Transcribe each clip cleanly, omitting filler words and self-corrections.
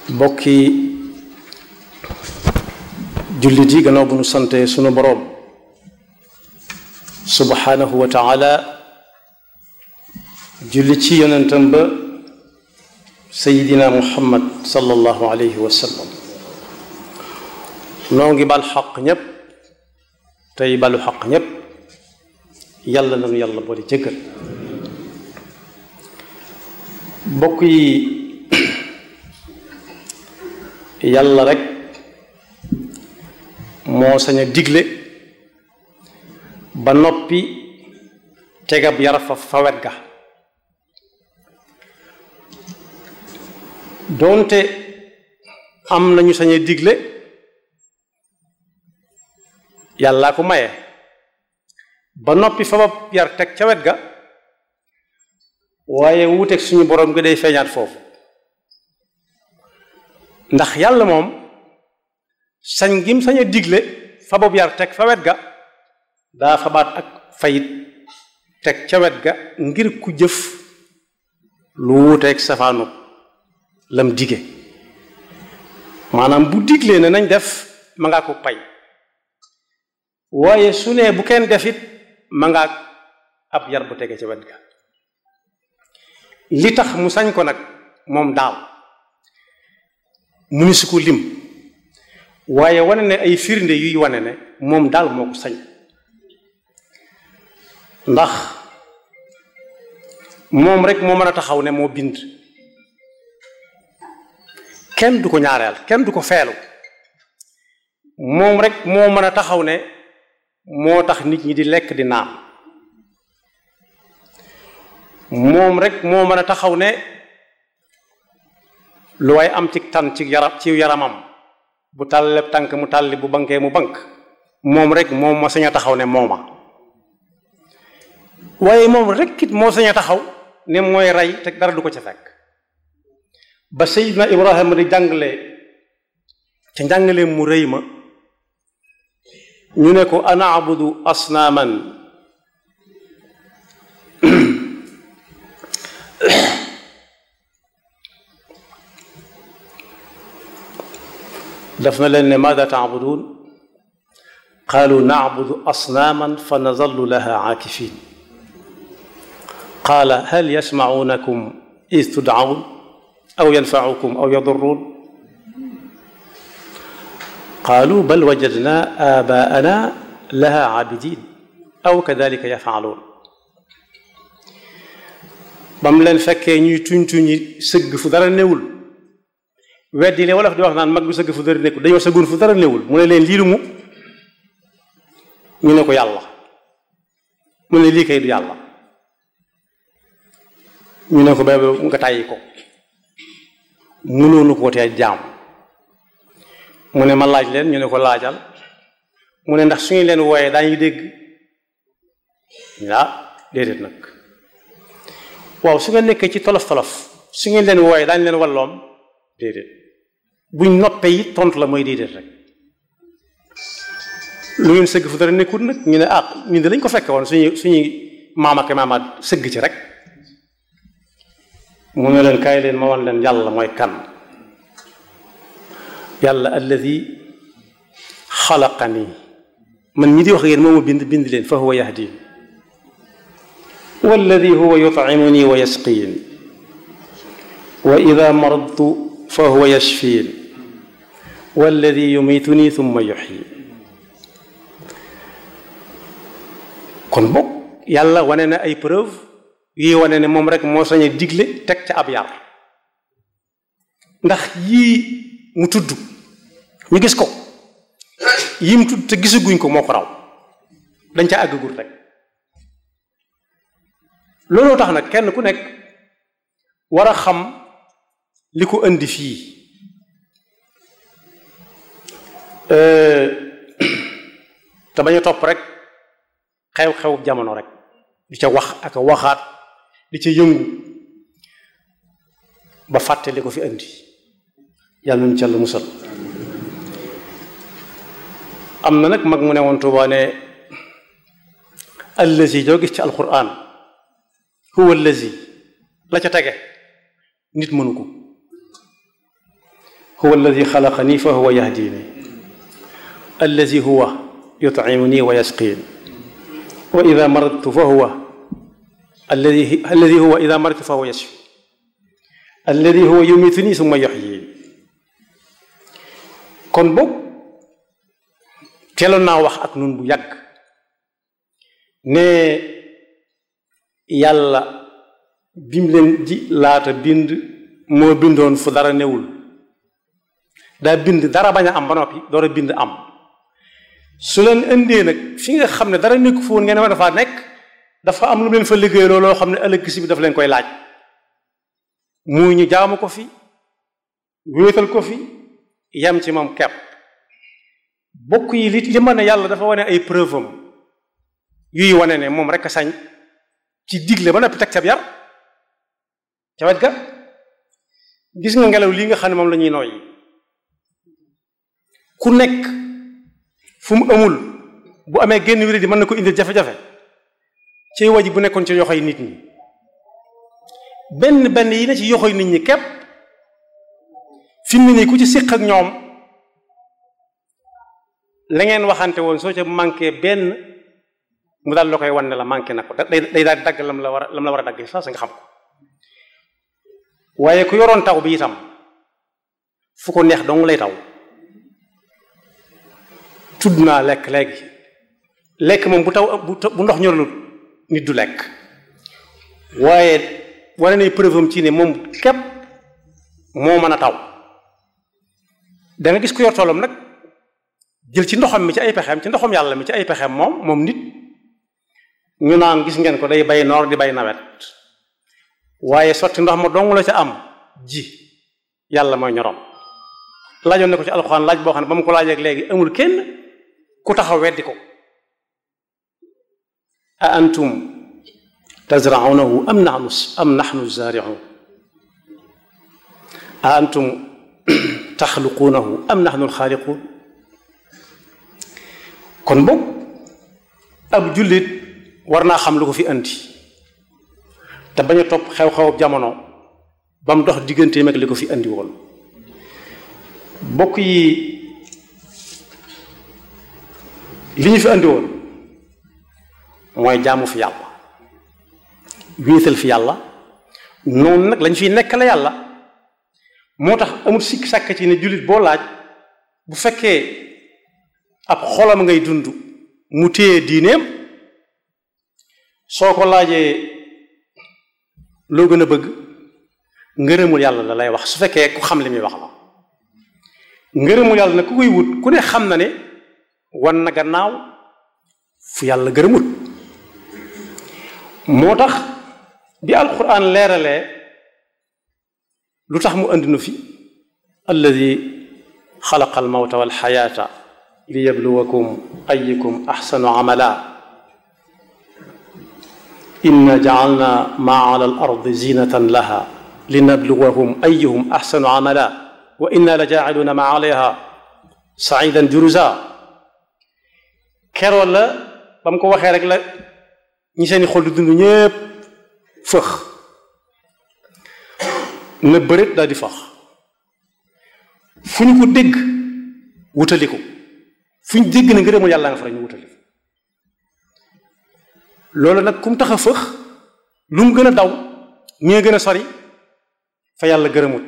mbokki jullit yi gannaaw bu nu sante sunu boroom subhanahu wa taala julli ci yonentam ba sayidina muhammad sallallahu alayhi wa sallam noo ngi bal xaq ñépp tey balu xaq ñépp yàlla nanu yàlla boole jëggal mbokk yi yàlla rek moo sañ a digle ba noppi tegab yara fa wet ga doonte am nañu sañ a digle yàllaa ko maye ba noppi fa yar teg ca wet ga waaye wuuteeg suñu borom gi day feeñaat foofu ndax yàlla moom sañ gim sañ a digle fa bopp yar teg fa wet ga daa fabaat ak fayit teg ca wet ga ngir ku jëf lu wuuteeg safaanu lam dige maanaam bu diglee ne nañ def ma ngaa ko pay waaye su ne bu kenn defit ma ngaa ab yar bu tege ca wet ga li tax mu sañ ko nag moom daaw mu ni su ko lim waaye wane ne ay firnde yuy wane ne moom daal moo ko sañ ndax moom rek moo mën a taxaw ne moo bind kenn du ko ñaareel kenn du ko feelu moom rek moo mën a taxaw ne moo tax nit ñi di lekk di naan moom rek moo mën a taxaw ne lu waay am ci tan ci yaramam bu tàlleeb tànk mu tàlli bu bankee mu bank moom rek moom moo sañ a taxaw ne mooma waaye moom rek it moo sañ a taxaw ne mooy rey te dara du ko ca fekk ba Seydina Ibrahima di jàngale ca njàngaleem mu rëy ma ñu ne ko ana abudu asnaaman daf na leen ne maada taabudun qaalu nacbudu asnaaman fa nazallu laha aakifin qaala hal yasmacuunakum id tudcawn aw yanfacukum aw yadurruun qaalu bal wajadna aabaana laha caabidin aw kadalika yafcaluun bam leen fekkee ñuy tuñ-tuñi sëgg fu dara newul weddi le wolof di wax naan mag du sëgg fu dara nekkul dañoo sëggoon fu dara newul mu ne leen lii lu mu ñu ne ko yàlla mu ne lii kay du yàlla ñu ne ko ba nga tàyyi ko mënoonu ko tee jaam mu ne ma laaj leen ñu ne ko laajal mu ne ndax su ñu leen wooyee daañuy dégg ah déedéet nag waaw su nga nekkee ci tolof-tolof su ngeen leen wooyee daañu leen walloom déedéet buñ noppee it tontu la mooy déedéet rek lu ngeen sëgg fu dara nekkul nag ñu ne ah ñun de lañ ko fekke woon suñuy maam ak maamaat sëgg ci rek mu ne leen kaay leen ma wan leen yàlla mooy kan yàlla alladi xalaqani man ñi di wax ak yéen moo ma bind leen fa huwa yahdin walladi huwa yut'imuni wa yasqin wa ida maradtu fa huwa yashfin walladi yumituni thumma yuhyi kon bokk yàlla wane na ay preuve yi wane ne moom rek moo sañ a digle teg ca ab yar ndax yii mu tudd ñu gis ko yii mu tudd te gisaguñ ko moo ko raw dañ ca àggagul rek looloo tax nag kenn ku nekk war a xam li ko indi fii te bañ a topp rek xew-xew jamono rek di ca wax ak waxaat di ca yëngu ba fàtte li ko fi indi yàlla nañu ca la musal am na nag mag mu ne woon Tuubaa ne allazi joo gis ci alquran huwa allazi la ca tege nit mënu ko huwa alladi xalaqani fa huwa yahdini alladi huwa yut'imuni wa yasqini wa ida maradtu fa huwa alladi huwa ida maradtu fa huwa yashfi alladi huwa yumituni summa yuhyini. kon boog teeloon naa wax ak nun bu yàgg ne yàlla bim leen ji laata bind moo bindoon fu dara newul, daa bind dara bañ a am ba noppi door a bind am. su leen indee nag fi nga xam ne dara nekku fa woon ngeen war dafaa nekk, dafa am lu leen fa liggéey looloo xam ne ëllëg si bi dafa leen koy laaj, muy ñu jaamu ko fi, wéetal ko fi, yam ci moom kepp. bokk yi li ma ne yàlla dafa wane ay preuve am yuy wane ne moom rek a sañ ci digle ba noppi teg ca yar ca wet ga. gis nga ngelaw lii nga xam ne moom la ñuy nooyi, ku nekk fu mu amul bu amee génn wér di mën na ko indil jafe-jafe ci waji bu nekkoon ci yoxoy nit ñi. benn yi ne ci yoxoy nit ñi képp fi mu ne nii ku ci séq ak ñoom la ngeen waxante woon soo ca manqué benn mu daal la koy wan ne la manqué na ko, day daal dagg lam la war a dagg sax nga xam ko. waaye ku yoroon taw bi itam fu ko neex dong lay taw. tudd naa lekk léegi, lekk moom bu ndox ñorul nit du lekk, waaye wane nay preuve am ci ne moom képp moo mën a taw. da nga gis ku yor toolam nag jël ci ndoxam mi ci ay pexeem, ci ndoxam yàlla mi ci ay pexeem moom nit ñu naan gis ngeen ko day bay noor di bay nawet, waaye sotti ndox ma dong la ca am ji yàlla mooy ñorom. laajoon ne ko ci alxuraan laaj boo xam ne ba mu ko laajee léegi amul kenn ku taxaw weddi ko. a antum tazra'unahu am nahnu zari'un a antum taxluquunahu am nahnu alxaaliquun. kon boog ab jullit war naa xam lu ko fi andi te bañ a topp xew-xew jamono ba mu dox digganteem ak li ko fi andi woon. bokk yi li ñu fi andi woon mooy jaamu fi yàlla, wéetal fi yàlla, noonu nag lañ fiy nekkale yàlla. moo tax amul sikk sàkk ci ne jullit boo laaj bu fekkee ab xolam ngay dund mu téye diineem, soo ko laajee loo gën a bëgg ngërëmul yàlla la lay wax, su fekkee ku xam li muy wax la. ngërëmul yàlla nag ku koy wut ku ne xam na ne wan na gannaaw fu yàlla gërëmut. moo tax bi alquran leeralee lu tax mu andi nu fi alladi xalaqa almawta walxayaata li yabluwakum ayyukum axsanu amala inna jacalna maa ala al ardi zinatan laha linabluwahum ayyuhum axsanu amala wa inna la jaaciluuna maa alayha saidan juruza. keroon la ba mu ko waxee rek la ñi seeni xol di dund ñépp fëx na bërit daal di fax, fu ñu ko dégg wutali ko, fu ñu dégg na ngërëmul yàlla nga fa ñu wutali. loolu nag kum tax a fëx lu mu gën a daw ñee gën a sori fa yàlla gërëmut.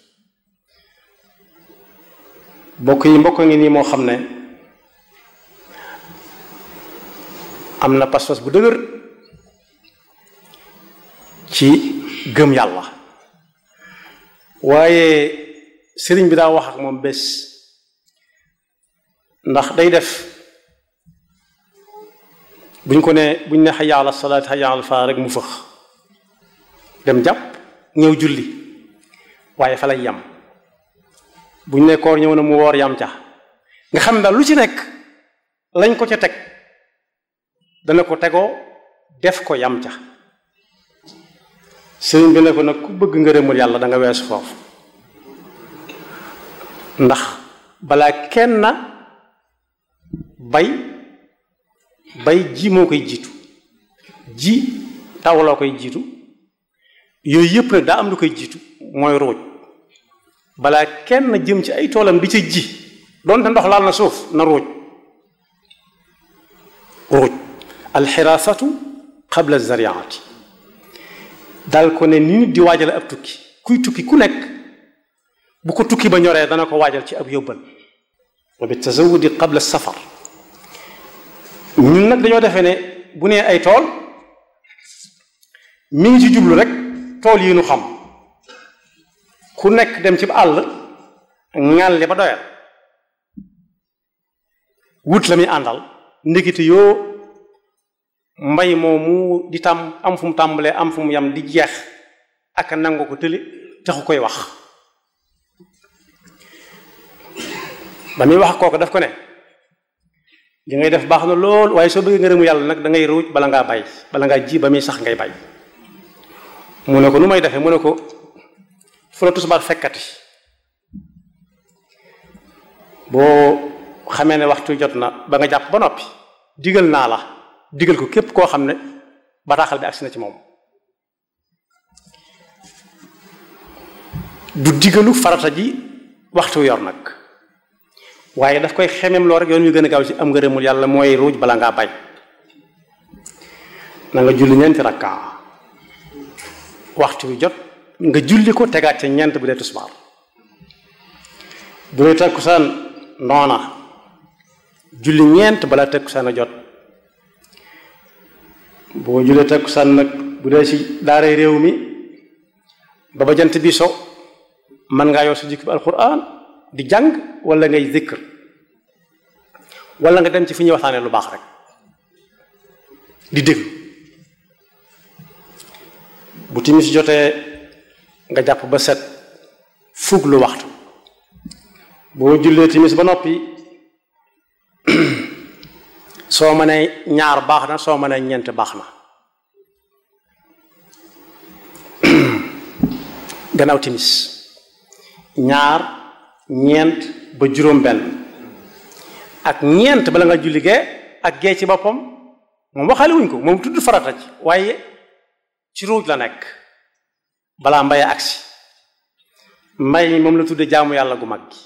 mbokk yi mbokk ngi nii moo xam ne am na pas-pas bu dëgër ci gëm yàlla, waaye sëriñ bi daa wax ak moom bés ndax day def buñ ne hayya ala salaat hayya ala falaa rek mu fëx dem jàpp ñëw julli, waaye fa lay yam. buñ ne koor ñëw na mu woor yam ca, nga xam ne daal lu ci nekk lañ ko ca teg dana ko tegoo def ko yam ca. sëriñ bi ne ko nag ku bëgg ngërëmul yàlla da nga weesu foofu, ndax balaa kenn na bay ji moo koy jiitu, ji tawloo koy jiitu, yooyu yëpp nag daa am lu koy jiitu mooy ruuj. balaa kenn jëm ci ay toolam di ca ji doonte ndox laal na suuf na ruuj alxiraasatu qabla zariati dal ko ne ni nit di waajale ab tukki kuy tukki ku nekk bu ko tukki ba ñoree dana ko waajal ci ab yóbbal wa bi tazawudi qabla safar ñun nag dañoo defee ne bu nee ay tool mi ngi ci jublu rek tool yi nu xam ku nekk dem ci àll ŋàlli ba doyal wut la muy àndal ndekete yoo mbay moomu di tam am fu mu tàmbalee am fu mu yam di jeex ak nangu ko tëli taxu koy wax ba muy wax kooku daf ko ne li ngay def baax na lool waaye soo bëggee ngërëmu yàlla nag da ngay ruuj bala ngaa bay bala ngaa ji ba muy sax ngay bay mu ne ko nu may defee mu ne ko fu la tusbaar fekkati boo xamee ne waxtu jot na ba nga jàpp ba noppi digal naa la digal ko képp koo xam ne bataaxal bi agsi na ci moom du digalu farata ji waxtu yor nag waaye daf koy xemem loo rek yoon wi gën a gaaw ci am ngërëmul yàlla mooy ruuj bala ngaa bay na nga julli ñeenti rakkaa waxtu wi jot nga julli ko tegaat ca ñeent bu dee tusbaar bu dee takkusaan noona julli ñeent balaa takkusaan a jot boo jullee takkusaan nag bu dee ci daaray réew mi ba jant bi so mën ngaa yor sa jikko bi alquran di jàng wala ngay zikr wala nga dem ci fi ñuy waxtaanee lu baax rek di déglu bu timis jotee nga jàpp ba set fukk lu waxtu boo jullee timis ba noppi soo mënee ñaar baax na soo mënee ñeent baax na gannaaw timis ñaar ñeent ba juróom benn ak ñeent bala nga julli gee ak gee ci boppam moom waxaale wuñ ko moom tudd farata ci waaye ci ruuj la nekk balaa mbay agsi mbay mi moom la tudde jaamu yàlla gu mag gi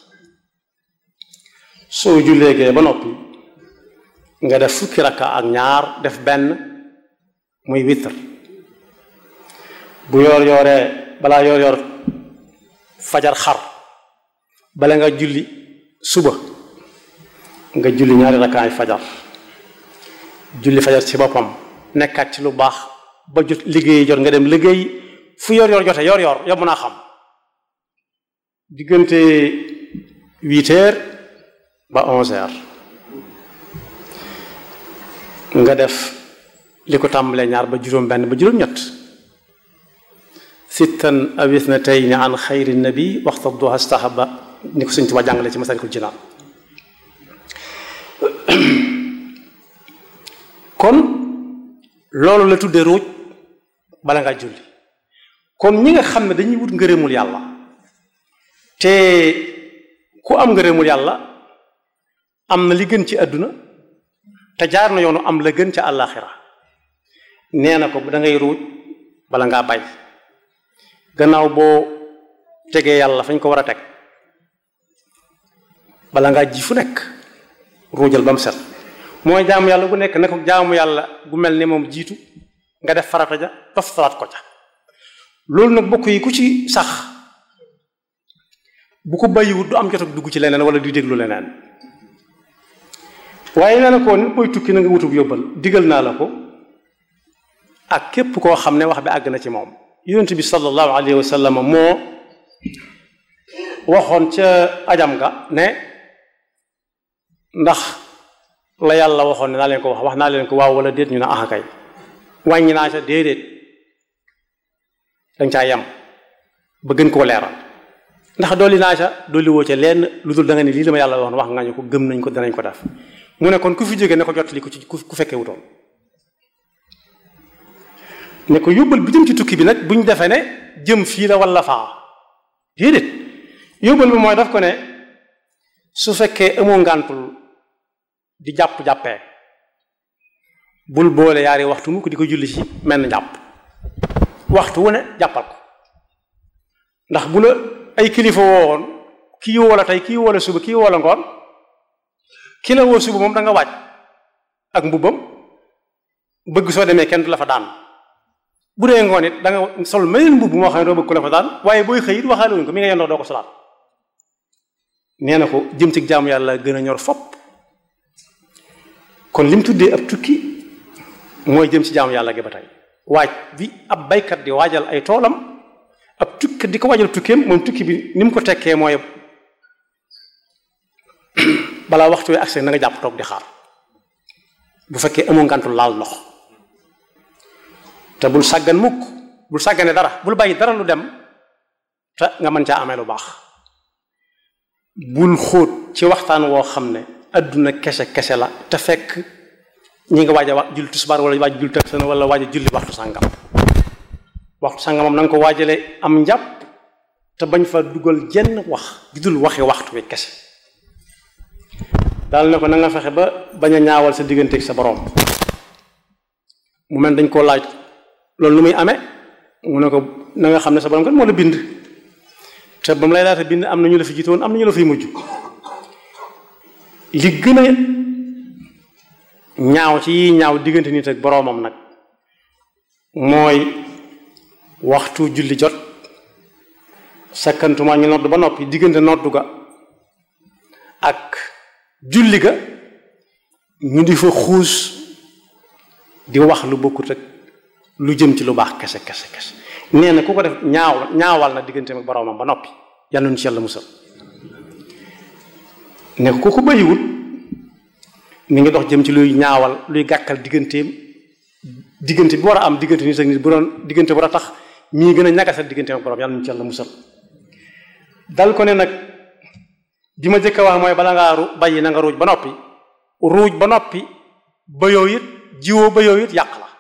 soo jullee gee ba noppi nga def fukki rakka ak ñaar def benn muy witr bu yoor yooree balaa yoor yoor fajar xar bala nga julli suba nga julli ñaari rakkaay fajar julli fajar ci boppam nekkaat ci lu baax ba jot liggéey jot nga dem liggéey fu yor yor jote yor yor yomb naa xam diggante 8h ba 11h nga def li ko tàmbalee ñaar ba juróom benn ba juróom ñett sittan aw ithnatayni an xayri nabi waxta duha stahaba ni ko Sëñ Tuubaa jàngale ci Masaalikul Jinaan kon loolu la tudde ruuj bala ngaa julli kon ñi nga xam ne dañuy wut ngërëmul yàlla te ku am ngërëmul yàlla am na li gën ci àdduna te jaar na yoonu am la gën ca àllaaxira nee na ko da ngay ruuj bala ngaa bay gannaaw boo tegee yàlla fañ ko war a teg bala ngaa ji fu nekk ruujal ba mu set mooy jaamu yàlla gu nekk ne ko jaamu yàlla gu mel ni moom jiitu nga def farata ja tof salaat ko ca loolu nag bokk yi ku ci sax bu ko bàyyiwut du am jot ak dugg ci leneen wala di déglu leneen waaye nee na ko nit koy tukki na nga wutub yóbbal digal naa la ko ak képp koo xam ne wax bi àgg na ci moom yonent bi sallallahu alayhi wa sallam moo waxoon ca ajam ga ne ndax la yàlla waxoon ne naa leen ko wax naa leen ko waaw wala déet ñu ne ah kay wàññi naa ca déedéet danga caa yem ba gën koo leeral ndax dolli naa ca dolli woo ca lenn lu dul da nga ni lii la ma yàlla waxoon wax nga ñu ko gëm nañ ko danañ ko def mu ne kon ku fi jógee ne ko jot li ko ci ku fekkee wutoon ne ko yóbbal bi jëm ci tukki bi nag buñ defee ne jëm fii la wala faa déedéet yóbbal bi mooy daf ko ne su fekkee amoo ngàntul di jàpp-jàppee bul boole yaari waxtu mu ko di ko julli ci menn jàpp waxtu wu ne jàppal ko ndax bu la ay kilifa woowoon kii woo la tey kii woo la suba kii woo la ngoon ki la woo suba moom da nga waaj ak mbubbam bëgg soo demee kenn du la fa daan bu dee ngoon it da nga sol meneen mbubb moo xam ne doo bëgg ku la fa daan waaye booy xëy it waxaale wuñ ko mi nga yendoo doo ko solaat nee na ko jëm ci jaamu yàlla gën a ñor fopp kon li mu tuddee ab tukki mooy jëm ci jaamu yàlla gi ba tey waaj bi ab baykat di waajal ay toolam ab tukki di ko waajal tukkeem moom tukki bi ni mu ko tekkee mooy balaa waxtu wi agsi na nga jàpp toog di xaar bu fekkee amoo ngantul laal ndox te bul sàggan mukk bul sàggane dara bul bàyyi dara lu dem te nga mën caa amee lu baax bul xóot ci waxtaan woo xam ne adduna kese la te fekk ñi nga waaj a julli tisbaar wala waaj julli takkusaan wala waaj a julli waxtu sàngam moom na nga ko waajale am njàpp te bañ fa dugal jenn wax di dul waxi waxtu wi kese daal ne ko na nga fexe ba bañ a ñaawal sa digganteeg sa borom mu mel dañ koo laaj loolu lu muy amee mu ne ko na nga xam ne sa borom kat moo la bind te ba mu lay laata bind am na ñu la fi jiitu woon am na ñu la fiy mujj li gën a ñaaw ci yi ñaaw diggante nit ak boroomam nag mooy waxtu julli jot sakkantuma ñu nodd ba noppi diggante noddu ga ak julli ga ñu di fa xuus di wax lu bokkut ak lu jëm ci lu baax kese nee na ku ko def ñaawal na diggante ak boroomam ba noppi yal na ñu ci yàlla musal ne ku ko bàyyiwul mi ngi dox jëm ci luy ñaawal luy gàkkal diggante bi war a am diggante nit ak nit bu doon diggante war a tax mii gën a ñagasal diggante ak boroom yal na ñu ci yàlla musal dal ko ne nag bi ma jëkk a wax mooy bala ngaa bàyyi na nga ruuj ba noppi bayoo it jiwoo bayoo it yàq la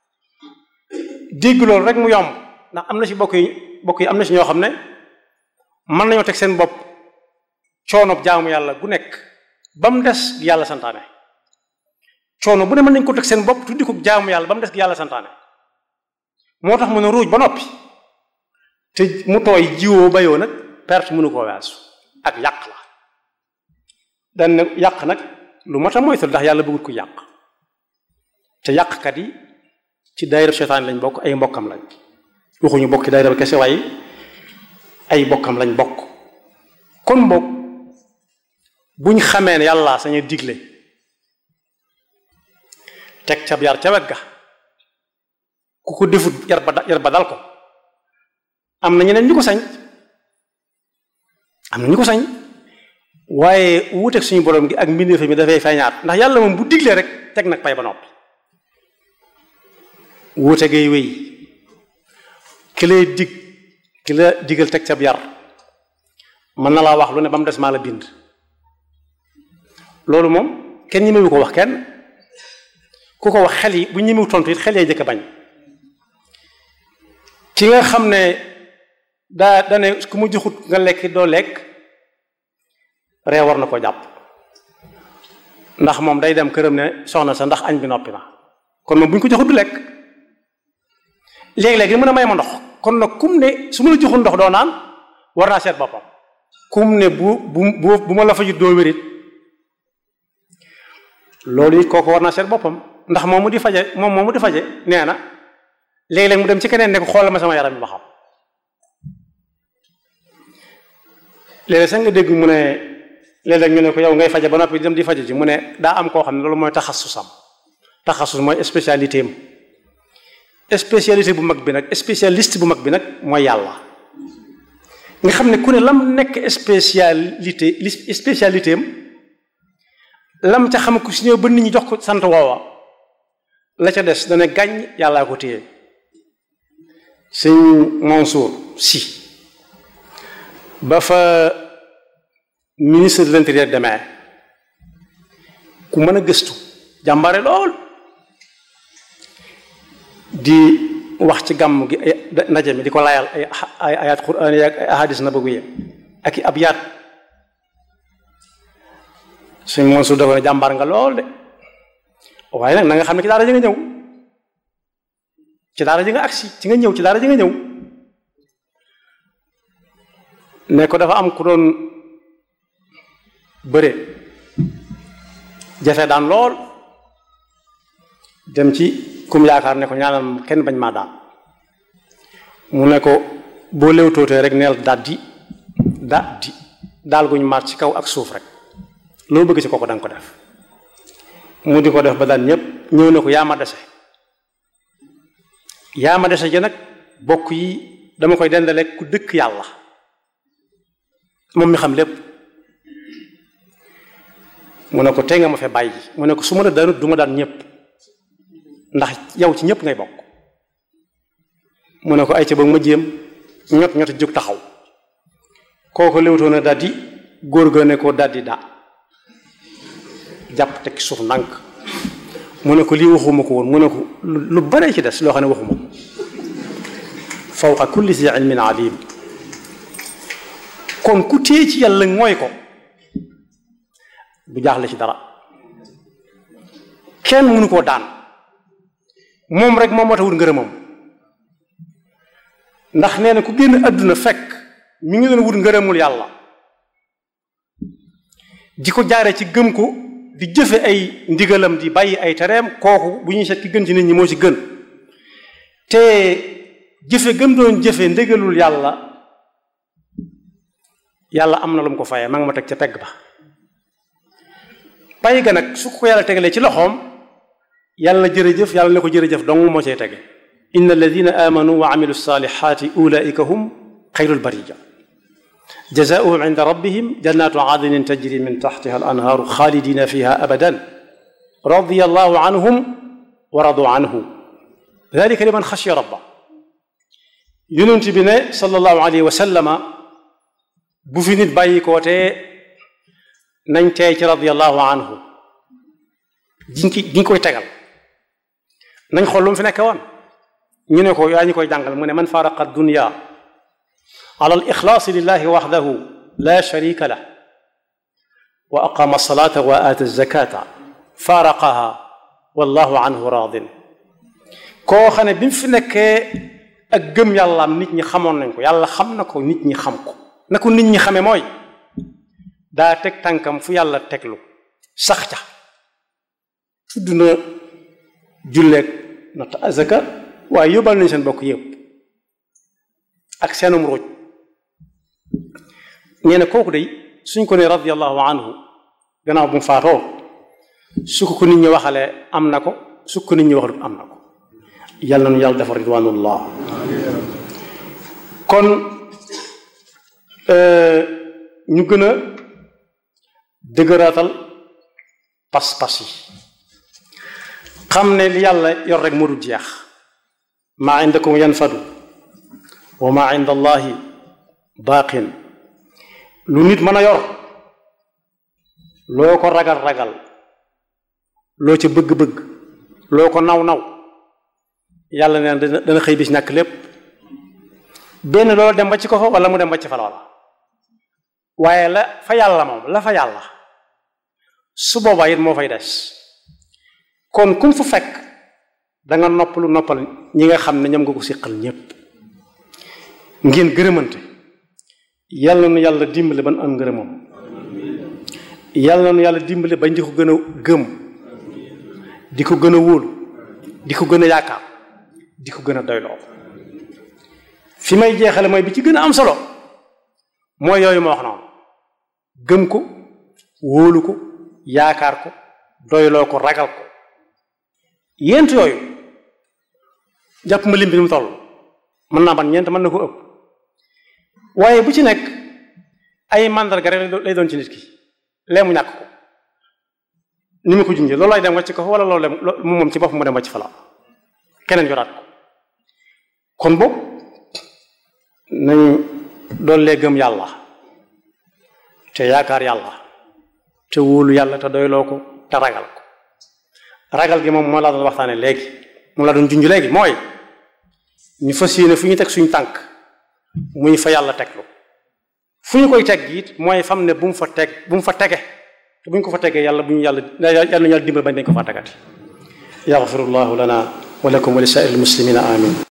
dégg loolu rek mu yomb ndax am na ci bokk yi am na ci ñoo xam ne mën nañoo teg seen bopp coono jaamu yàlla gu nekk ba mu des yàlla santaane coono bu ne mën nañ ko teg seen bopp tuddi ko jaamu yàlla ba mu des yàlla santaane moo tax mu ne ruuj ba noppi te mu tooy jiwoo bayoo nag perte mënu koo weesu ak yàq la dan ne yàq nag lu mat a moytul ndax yàlla bëggul ko yàq te yàqkat yi ci daayira seytaan lañ bokk ay mbokkam lañ waxuñu bokk ci daayira ba kese waaye ay bokkam lañ bokk kon bokk buñ xamee ne yàlla sañ a digle teg ca yar ca wet ga ku ko defut yar ba dal ko am na ñeneen ñu ko sañ waaye wuuteeg suñu borom gi ak mbindeef mi dafay feeñaat ndax yàlla moom bu diglee rek teg nag pay ba noppi wuute gay wéy ki la digal teg ca yar mën na laa wax lu ne ba mu des maa la bind loolu moom kenn ñemewu ko wax kenn ku ko wax xel yi bu ñemewu tontu it xel yee jëkk bañ ki nga xam ne daa ne ku mu joxut nga lekk doo lekk ree war na ko jàpp ndax moom day dem këram ne soxna sa ndax añ bi noppi na kon moom bu ñu ko joxut du lekk léeg-léeg mën a may ma ndox kon nag kum ne su ma la joxul ndox doo naan war naa seet boppam kum ne bu ma la fajut doo wérit loolu it kooku war naa seet boppam ndax moom mu di faje nee na léeg-léeg mu dem ci keneen ne ko xoolal ma sama yaram bi ba xam léeg-léeg sax nga dégg mu ne léeg-léeg ñu ne ko yow ngay faje ba noppi dem di faje ji mu ne daa am koo xam ne loolu mooy taxasusam taxasus mooy spécialité am spécialité bu mag bi nag spécialiste bu mag bi nag mooy yàlla nga xam ne ku ne lam nekk spécialité am lam ca xam ko si ñëw ba nit ñi jox ko sant woowa la ca des dana gàññ yàllaa ko téye sëñ Mansour Sy ba fa ministre de l'intérieur demee ku mën a gëstu jàmbare lool di wax ci gàmm gi ndaje mi di ko layal ay ayat quraan yi ak ay ahadis nabawiyya ak i abyaat sëñ Mansour dafa ne jàmbaar nga lool de waaye nag na nga xam ne ci daara ji nga ñëw ci daara ji nga agsi ci nga ñëw ci daara ji nga ñëw ne ko dafa am ku doon bëre jafe daan lool dem ci kum yaakaar ne ko ñaanal kenn bañ maa daan mu ne ko boo léewtootee rek neel daal guñ maat ci kaw ak suuf rek loo bëgg ci kooku danga ko def mu di ko def ba daan ñépp ñëw ne ko yaa ma dese ji nag bokk yi dama koy dendale ku dëkk yàlla moom mi xam lépp mu ne ko tey nga ma fe bàyyi mu ne ko su ma la daanut du ma daan ñépp ndax yow ci ñépp ngay bokk mu ne ko ay ca ba ma jéem ñot jóg taxaw kooku léwtoo na daldi góor ga ne ko daldi jàpp teg suuf ndànk mu ne ko lii waxuma ko woon mu ne ko lu bare ci des loo xam ne waxuma ko fawqa kulli zi ilmin alim kon ku téye ci yàlla mooy ko bu jaaxle ci dara kenn mënu koo daan moom rek moom moo tax wut ngërëmam ndax nee na ku génn àdduna fekk mi ngi doon wut ngërëmul yàlla di ko jaare ci gëm ko di jëfe ay ndigalam di bàyyi ay tereem kooku bu ñuy seet ki gën ci nit ñi moo ci gën te jëfe gëm doon jëfe ndigalul yàlla am na lu mu ko fayee ma nga ma teg ca pegg ba bàyyi ga nag su ko yàlla tegalee ci loxoom yàlla jërëjëf yàlla ne ko jërëjëf dong moo cay tege inna alladina amanu wa amilu salihati ulaika hum xayrul bariya jazaauhum inda rabbihim jannatu adnin tajri min taxtiha al anhaaru xaalidina fiha abadan radiya allahu anhum wa radu anhu dalika liman xashiya rabba yonent bi ne sallallahu alayhi wa sallama bu fi nit bàyyi koo te nañ teey ci radiallahu anhu giñ koy tegal nañ xool lu mu fi nekk woon ñu ne ko yaa ñu koy jàngal mu ne man faraqa dunya ala al ixlaasi lillahi waxdahu la sharika lah wa aqama alsalata wa aata alzakata faraqaha wallahu anhu radin koo xam ne bi mu fi nekkee ak gëm yàllaam nit ñi xamoon nañ ko yàlla xam na ko nit ñi xam ko na ko nit ñi xame mooy daa teg tànkam fu yàlla teglu sax ca tudd na julleeg natt azaka waaye yóbbal nañ seen bokk yëpp ak seenum ruuj nee na kooku day suñ ko ne radiallahu anhu gannaaw bu mu faatoo su ko nit ñi waxalee am na ko su ko nit ñi waxalut am na ko yàlla na nu yàlla defar ridwanullah kon ñu gën a dëgëraatal pas-pas yi xam ne li yàlla yor rek moo du jeex maa indakum yanfadu wa maa inda allahi baaqin lu nit mën a yor loo ko ragal-ragal loo ca bëgg-bëgg loo ko naw-naw yàlla neen dana xëy bis ñàkk lépp benn loolu dem ba ci ko fa wala mu dem ba ci fa loola waaye la fa yàlla moom la fa yàlla su boobaa it moo fay des kon kum fu fekk da nga noppal ñi nga xam ne ñoom nga ko siqal ñépp ngeen gërëmante yàlla na nu yàlla dimbale ban am ngërëmam yàlla na nu yàlla dimbale bañ di ko gën a gëm di ko gën a wóolu di ko gën a yaakaar di ko gën a doyloo fi may jeexale mooy bi ci gën a am solo mooy yooyu ma wax noonu gëm ko wóolu ko yaakaar ko doyloo ko ragal ko yent yooyu jàpp ma lim bi mu toll mën naa ban ñeent mën na ko ëpp waaye bu ci nekk ay màndarga rek lay doon ci nit ki lee mu ñàkk ko ni mu ko junjee loolu lay dem wàcc ko wala loolu moom ci bopp mu dem wàcc fala keneen yoraat ko kon boobu nañ doollee gëm yàlla te yaakaar yàlla te wóolu yàlla te doyloo ko te ragal ko ragal gi moom moo laa doon waxtaane léegi moom laa doon junj léegi mooy ñu fas yéene fu ñu teg suñu tànk muy fa yàlla teglu fu ñu koy teg it mooy fam ne bu mu fa tege te bu ñu ko fa tegee yàlla bu ñu yàlla nañu yàlla dimbal bañ dañ ko fa tegati yaxfirullahu lana wa lakum wa li saa'iril muslimina amin